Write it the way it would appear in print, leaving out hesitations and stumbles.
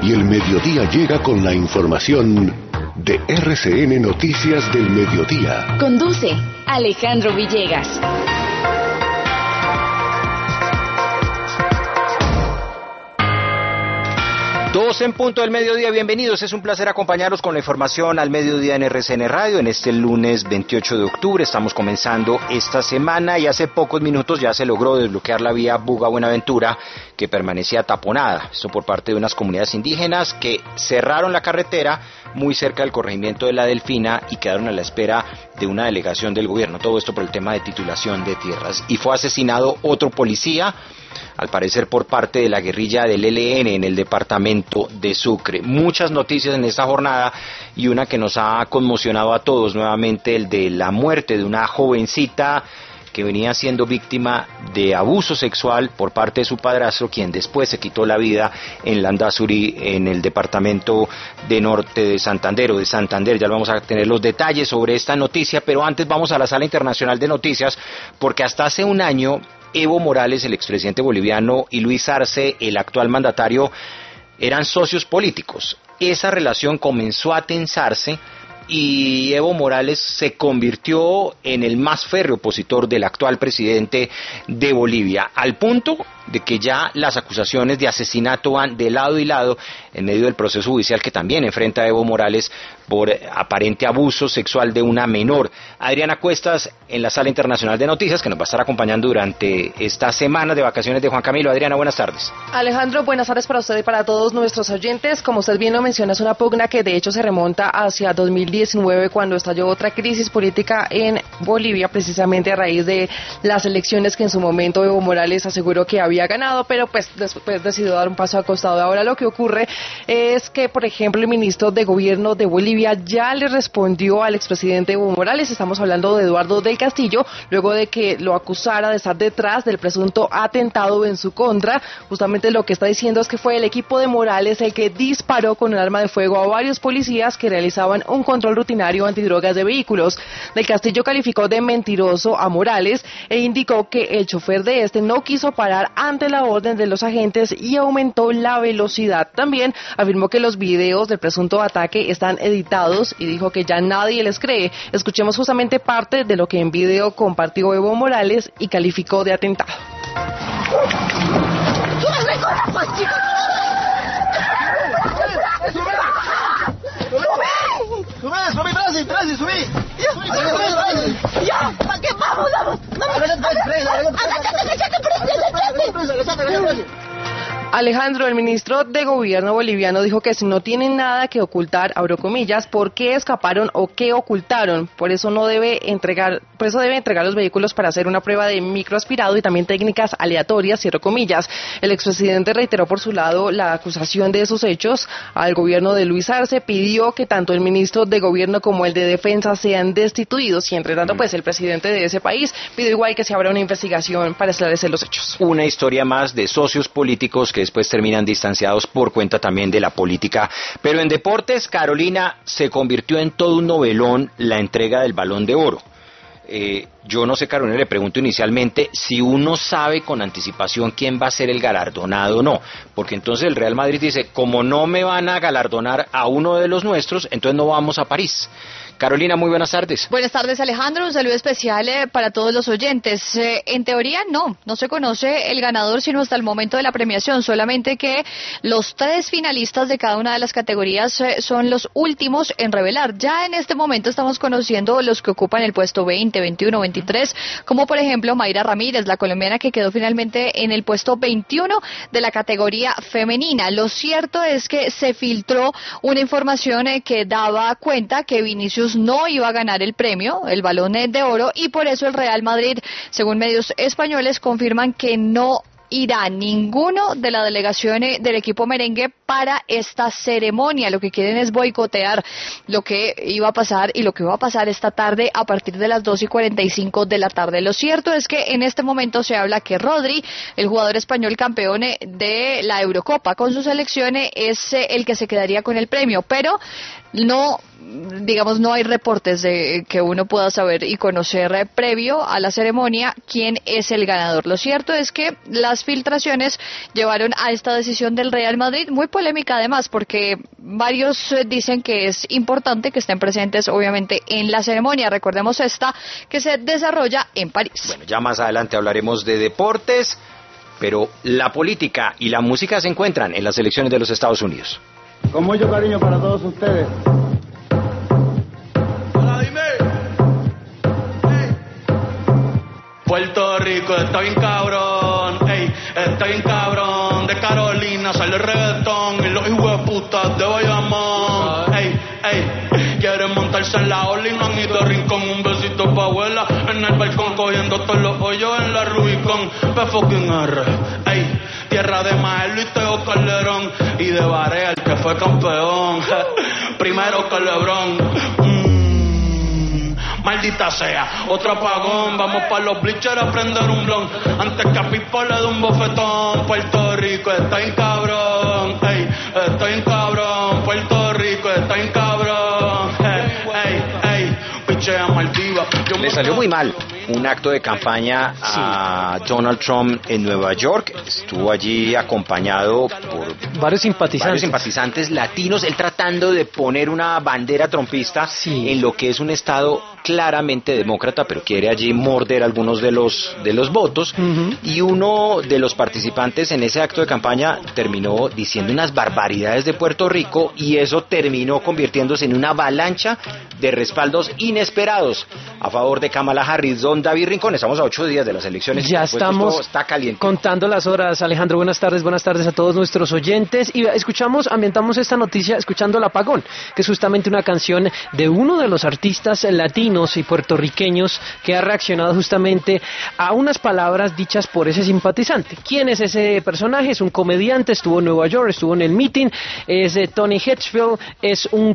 y el mediodía llega con la información de RCN Noticias del Mediodía. Conduce Alejandro Villegas. 2 en punto del mediodía, bienvenidos, es un placer acompañarlos con la información al mediodía en RCN Radio, en este lunes 28 de octubre, estamos comenzando esta semana y hace pocos minutos ya se logró desbloquear la vía Buga-Buenaventura que permanecía taponada, esto por parte de unas comunidades indígenas que cerraron la carretera muy cerca del corregimiento de La Delfina y quedaron a la espera de una delegación del gobierno, todo esto por el tema de titulación de tierras, y fue asesinado otro policía, al parecer por parte de la guerrilla del ELN en el departamento de Sucre. Muchas noticias en esta jornada y una que nos ha conmocionado a todos nuevamente, el de la muerte de una jovencita que venía siendo víctima de abuso sexual por parte de su padrastro, quien después se quitó la vida en Landazuri, en el departamento de norte de Santander, o de Santander. Ya vamos a tener los detalles sobre esta noticia, pero antes vamos a la Sala Internacional de Noticias, porque hasta hace un año Evo Morales, el expresidente boliviano, y Luis Arce, el actual mandatario, eran socios políticos. Esa relación comenzó a tensarse y Evo Morales se convirtió en el más férreo opositor del actual presidente de Bolivia, al punto de que ya las acusaciones de asesinato van de lado y lado en medio del proceso judicial que también enfrenta a Evo Morales por aparente abuso sexual de una menor. Adriana Cuestas en la Sala Internacional de Noticias, que nos va a estar acompañando durante esta semana de vacaciones de Juan Camilo. Adriana, buenas tardes. Alejandro, buenas tardes para usted y para todos nuestros oyentes. Como usted bien lo menciona, es una pugna que de hecho se remonta hacia 2019, cuando estalló otra crisis política en Bolivia, precisamente a raíz de las elecciones que en su momento Evo Morales aseguró que había ganado, pero pues después decidió dar un paso al costado. Ahora lo que ocurre es que, por ejemplo, el ministro de Gobierno de Bolivia ya le respondió al expresidente Evo Morales. Estamos hablando de Eduardo del Castillo, luego de que lo acusara de estar detrás del presunto atentado en su contra. Justamente lo que está diciendo es que fue el equipo de Morales el que disparó con un arma de fuego a varios policías que realizaban un control rutinario antidrogas de vehículos. Del Castillo calificó de mentiroso a Morales e indicó que el chofer de este no quiso parar ante la orden de los agentes y aumentó la velocidad. También afirmó que los videos del presunto ataque están editados y dijo que ya nadie les cree. Escuchemos justamente parte de lo que en video compartió Evo Morales y calificó de atentado. ¡Subí! ¡Ya! ¿Para qué vamos? Alejandro, el ministro de Gobierno boliviano dijo que si no tienen nada que ocultar, abro comillas, ¿por qué escaparon o qué ocultaron? Por eso debe entregar los vehículos para hacer una prueba de microaspirado y también técnicas aleatorias, cierro comillas. El expresidente reiteró por su lado la acusación de esos hechos al gobierno de Luis Arce, pidió que tanto el ministro de Gobierno como el de Defensa sean destituidos y entre tanto pues el presidente de ese país pidió igual que se abra una investigación para esclarecer los hechos. Una historia más de socios políticos que después terminan distanciados por cuenta también de la política. Pero en deportes, Carolina, se convirtió en todo un novelón la entrega del Balón de Oro. Yo no sé, Carolina, le pregunto inicialmente si uno sabe con anticipación quién va a ser el galardonado o no, porque entonces el Real Madrid dice, como no me van a galardonar a uno de los nuestros, entonces no vamos a París. Carolina, muy buenas tardes. Buenas tardes, Alejandro. Un saludo especial para todos los oyentes. En teoría, no se conoce el ganador sino hasta el momento de la premiación, solamente que los 3 finalistas de cada una de las categorías son los últimos en revelar. Ya en este momento estamos conociendo los que ocupan el puesto 20, 21, 23, como por ejemplo Mayra Ramírez, la colombiana que quedó finalmente en el puesto 21 de la categoría femenina. Lo cierto es que se filtró una información que daba cuenta que Vinicius no iba a ganar el premio, el Balón de Oro, y por eso el Real Madrid, según medios españoles, confirman que no irá ninguno de la delegación del equipo merengue para esta ceremonia. Lo que quieren es boicotear lo que iba a pasar y lo que va a pasar esta tarde a partir de las 2:45 de la tarde. Lo cierto es que en este momento se habla que Rodri, el jugador español campeón de la Eurocopa con su selección, es el que se quedaría con el premio, pero no digamos, no hay reportes de que uno pueda saber y conocer previo a la ceremonia quién es el ganador. Lo cierto es que las filtraciones llevaron a esta decisión del Real Madrid, muy polémica además, porque varios dicen que es importante que estén presentes, obviamente, en la ceremonia. Recordemos esta que se desarrolla en París. Bueno, ya más adelante hablaremos de deportes, pero la política y la música se encuentran en las elecciones de los Estados Unidos. Con mucho cariño para todos ustedes. Hola, dime. Hey. Puerto Rico está bien cabrón, ey, está bien cabrón. De Carolina sale el reggaetón y los hijueputas de Bayamón. Ey, ey, quieren montarse en la ola y no han ido a Rincón. Un besito pa' abuela en el balcón, cogiendo todos los hoyos en la Rubicón. P-fucking R, ey, tierra de Maelo y Teo Calderón. Y de Barea, el que fue campeón, primero que LeBron. Maldita sea, otro apagón. Vamos pa' los bleachers a prender un blon antes que a Pipo le dé un bofetón. Puerto Rico está en cabrón, ey, está en cabrón. Puerto Rico está en cabrón, ey, ey, pichea Maldiva. Le salió muy mal un acto de campaña a Donald Trump en Nueva York. Estuvo allí acompañado por varios simpatizantes latinos, él tratando de poner una bandera trumpista en lo que es un estado claramente demócrata, pero quiere allí morder algunos de los votos. Y uno de los participantes en ese acto de campaña terminó diciendo unas barbaridades de Puerto Rico, y eso terminó convirtiéndose en una avalancha de respaldos inesperados a favor de Kamala Harris. Don David Rincón, estamos a 8 días de las elecciones. Ya estamos está caliente. Contando las horas. Alejandro, buenas tardes a todos nuestros oyentes. Y ambientamos esta noticia escuchando El Apagón, que es justamente una canción de uno de los artistas latinos y puertorriqueños que ha reaccionado justamente a unas palabras dichas por ese simpatizante. ¿Quién es ese personaje? Es un comediante, estuvo en Nueva York, estuvo en el meeting, es Tony Hedgefield, es un